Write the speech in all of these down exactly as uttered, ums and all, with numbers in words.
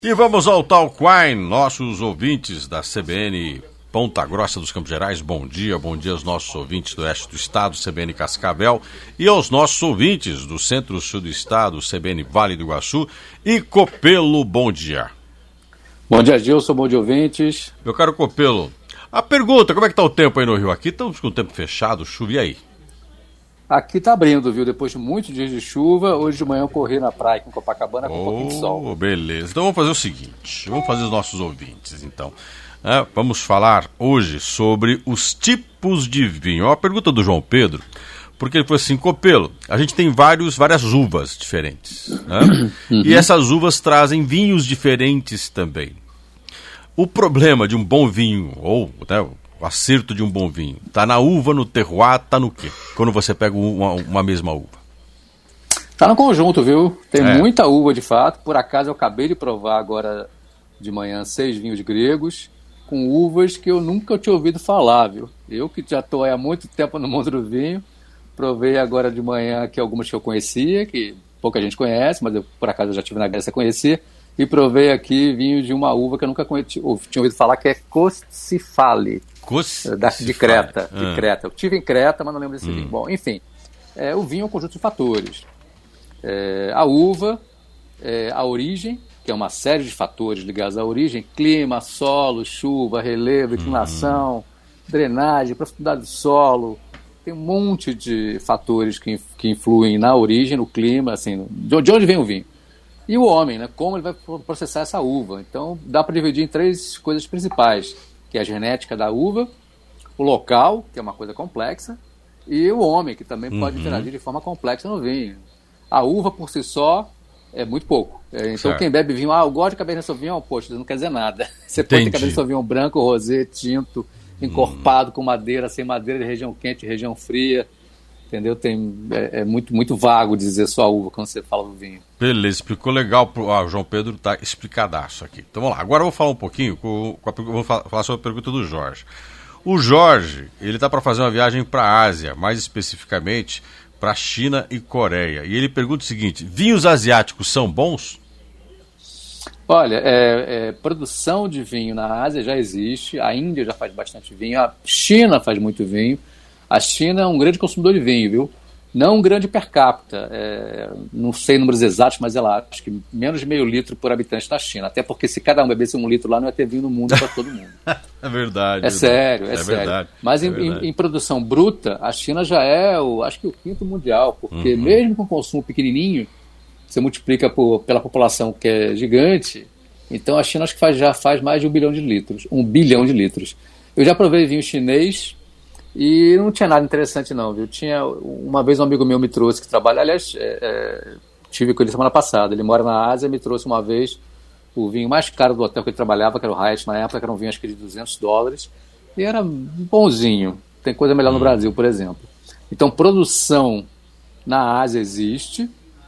E vamos ao Talk Wine, nossos ouvintes da C B N Ponta Grossa dos Campos Gerais, bom dia, bom dia aos nossos ouvintes do oeste do estado, C B N Cascavel, e aos nossos ouvintes do centro-sul do estado, C B N Vale do Iguaçu, e Copelo, bom dia. Bom dia, Gilson, bom dia, ouvintes. Meu caro Copelo, a pergunta, como é que tá o tempo aí no Rio? Aqui estamos com o tempo fechado, chuva, e aí? Aqui tá abrindo, viu? Depois de muitos dias de chuva, hoje de manhã eu corri na praia aqui em Copacabana com oh, um pouquinho de sol. Beleza, então vamos fazer o seguinte, vamos fazer os nossos ouvintes, então. É, vamos falar hoje sobre os tipos de vinho. É uma pergunta do João Pedro, porque ele falou assim, Copelo, a gente tem vários, várias uvas diferentes, né? Uhum. E essas uvas trazem vinhos diferentes também. O problema de um bom vinho, ou né, o acerto de um bom vinho, tá na uva, no terroir, tá no quê? Quando você pega uma, uma mesma uva. Tá no conjunto, viu? Tem é. muita uva de fato. Por acaso eu acabei de provar agora de manhã seis vinhos gregos com uvas que eu nunca tinha ouvido falar, viu? Eu que já estou há muito tempo no mundo do vinho, provei agora de manhã aqui algumas que eu conhecia, que pouca gente conhece, mas eu, por acaso eu já tive na Grécia a conhecer, e provei aqui vinho de uma uva que eu nunca conheci, ou, tinha ouvido falar, que é Coscifale, da, de Creta. Ah. De Creta. Eu tive em Creta, mas não lembro desse hum. vinho. Bom, enfim, é, o vinho é um conjunto de fatores. É, a uva, é, a origem, que é uma série de fatores ligados à origem, clima, solo, chuva, relevo, inclinação, uhum. drenagem, profundidade do solo, tem um monte de fatores que, que influem na origem, no clima, assim, de onde vem o vinho. E o homem, né, como ele vai processar essa uva. Então, dá para dividir em três coisas principais, que é a genética da uva, o local, que é uma coisa complexa, e o homem, que também uhum. pode interagir de forma complexa no vinho. A uva, por si só, é muito pouco. É, então certo. Quem bebe vinho, ah, eu gosto de Cabernet Sauvignon, poxa, isso não quer dizer nada. Você Entendi. Pode ter Cabernet Sauvignon branco, rosé, tinto, encorpado hum. com madeira, sem madeira, de região quente, região fria, entendeu? Tem, é, é muito, muito vago dizer só a uva quando você fala do vinho. Beleza, explicou legal, pro, ah, o João Pedro tá explicadaço aqui. Então vamos lá, agora eu vou falar um pouquinho, com, com a, vou falar sobre a pergunta do Jorge. O Jorge, ele tá para fazer uma viagem para a Ásia, mais especificamente para China e Coreia. E ele pergunta o seguinte, vinhos asiáticos são bons? Olha, é, é, produção de vinho na Ásia já existe, a Índia já faz bastante vinho, a China faz muito vinho. A China é um grande consumidor de vinho, viu? Não um grande per capita, é, não sei números exatos, mas é lá, acho que menos de meio litro por habitante na China. Até porque se cada um bebesse um litro lá, não ia ter vinho no mundo para todo mundo. É verdade. É, é sério, é, é sério. Verdade, mas é em, verdade. Em, em produção bruta, a China já é, o, acho que o quinto mundial, porque uhum. mesmo com consumo pequenininho, você multiplica por, pela população que é gigante, então a China acho que faz, já faz mais de um bilhão de litros. Um bilhão de litros. Eu já provei vinho chinês, e não tinha nada interessante não, viu? Tinha, uma vez um amigo meu me trouxe que trabalha, aliás, é, é, tive com ele semana passada, ele mora na Ásia, me trouxe uma vez o vinho mais caro do hotel que ele trabalhava, que era o Hyatt, na época, que era um vinho acho que de duzentos dólares, e era bonzinho, tem coisa melhor no hum. Brasil, por exemplo. Então, produção na Ásia existe,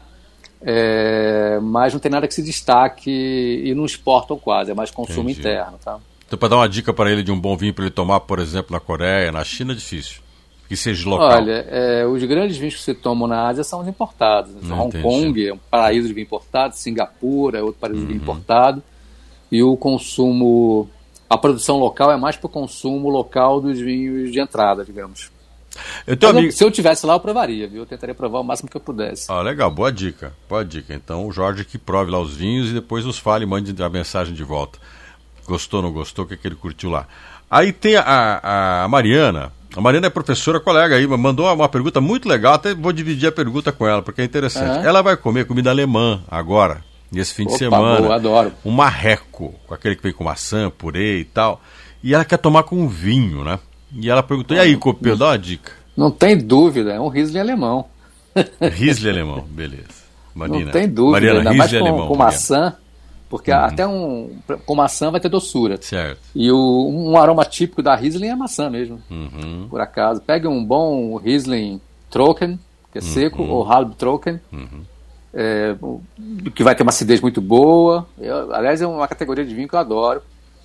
é, mas não tem nada que se destaque e não exportam quase, é mais consumo Entendi. Interno, tá? Então, para dar uma dica para ele de um bom vinho para ele tomar, por exemplo, na Coreia, na China, é difícil. Que seja local. Olha, é, os grandes vinhos que se tomam na Ásia são os importados. Não, Hong entendi. Kong é um paraíso de vinho importado, Singapura é outro paraíso uhum. de vinho importado. E o consumo, a produção local é mais para o consumo local dos vinhos de entrada, digamos. Eu tenho amigo... eu, se eu tivesse lá, eu provaria, viu? Eu tentaria provar o máximo que eu pudesse. Ah, legal, boa dica, boa dica. Então, o Jorge que prove lá os vinhos e depois nos fale e mande a mensagem de volta. Gostou, não gostou, o que, é que ele curtiu lá. Aí tem a, a Mariana, a Mariana é professora, colega aí, mandou uma pergunta muito legal, até vou dividir a pergunta com ela, porque é interessante. Uhum. Ela vai comer comida alemã agora, nesse fim Opa, de semana. Boa, adoro. Um marreco, com aquele que vem com maçã, purê e tal, e ela quer tomar com vinho, né? E ela perguntou, e aí, Copelo, dá uma dica. Não tem dúvida, é um Riesling alemão. Riesling alemão, beleza. Marina, não tem dúvida, Mariana, ainda mais com, alemão, com maçã. Porque uhum. até um, com maçã vai ter doçura. Certo. E o, um aroma típico da Riesling é maçã mesmo, uhum. por acaso. Pegue um bom Riesling Trocken, que é uhum. seco, ou Halb Trocken, uhum. é, que vai ter uma acidez muito boa. Eu, aliás, é uma categoria de vinho que eu adoro.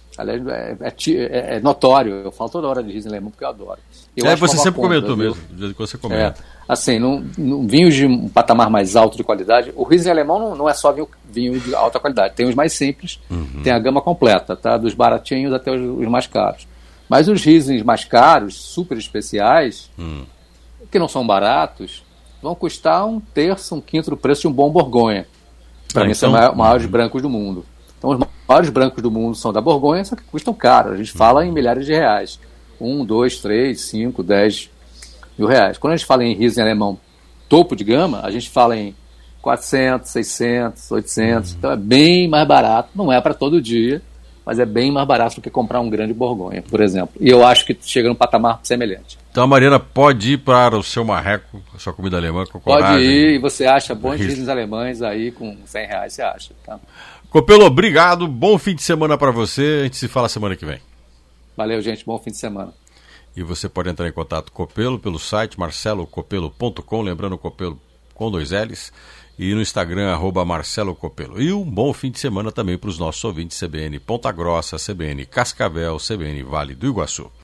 Aliás, é, é, é notório, eu falo toda hora de Riesling alemão porque eu adoro. Eu é, você sempre conta, comentou viu? mesmo, que você comenta. É, assim, num, num, vinhos de um patamar mais alto de qualidade, o Riesling alemão não, não é só vinho, vinho de alta qualidade, tem os mais simples, uhum. tem a gama completa, tá? Dos baratinhos até os, os mais caros. Mas os Rieslings mais caros, super especiais, uhum. que não são baratos, vão custar um terço, um quinto do preço de um bom Borgonha. Para ah, mim, então, são os maiores uhum. brancos do mundo. Então, os maiores brancos do mundo são da Borgonha, só que custam caro. A gente fala em milhares de reais. Um, dois, três, cinco, dez mil reais. Quando a gente fala em Riesling alemão topo de gama, a gente fala em quatrocentos, seiscentos, oitocentos. Uhum. Então é bem mais barato. Não é para todo dia, mas é bem mais barato do que comprar um grande Borgonha, por exemplo. E eu acho que chega num patamar semelhante. Então a Mariana pode ir para o seu marreco, a sua comida alemã com coragem. Pode ir, e você acha bons Rieslings alemães aí com cem reais, você acha, tá? Copelo, obrigado, bom fim de semana para você, a gente se fala semana que vem. Valeu, gente, bom fim de semana. E você pode entrar em contato com o Copelo pelo site marcelo copelo ponto com, lembrando o Copelo com dois L's, e no Instagram, arroba Marcelo Copelo. E um bom fim de semana também para os nossos ouvintes C B N Ponta Grossa, C B N Cascavel, C B N Vale do Iguaçu.